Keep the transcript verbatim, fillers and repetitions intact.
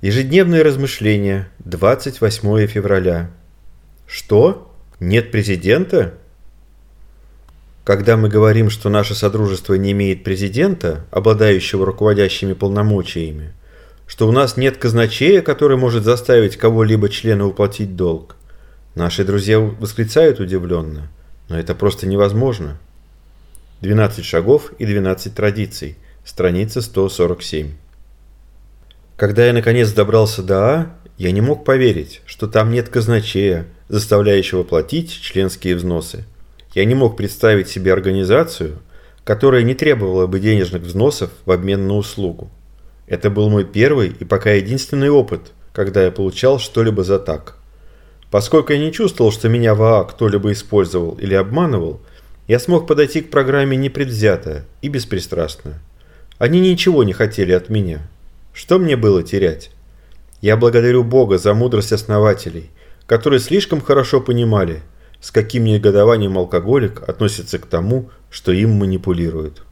Ежедневные размышления. двадцать восьмое февраля. Что? Нет президента? Когда мы говорим, что наше содружество не имеет президента, обладающего руководящими полномочиями, что у нас нет казначея, который может заставить кого-либо члена уплатить долг, наши друзья восклицают удивленно, но это просто невозможно. двенадцать шагов и двенадцать традиций. Страница сто сорок семь. Когда я наконец добрался до А, я не мог поверить, что там нет казначея, заставляющего платить членские взносы. Я не мог представить себе организацию, которая не требовала бы денежных взносов в обмен на услугу. Это был мой первый и пока единственный опыт, когда я получал что-либо за так. Поскольку я не чувствовал, что меня в АА кто-либо использовал или обманывал, я смог подойти к программе непредвзято и беспристрастно. Они ничего не хотели от меня. Что мне было терять? Я благодарю Бога за мудрость основателей, которые слишком хорошо понимали, с каким негодованием алкоголик относится к тому, что им манипулируют.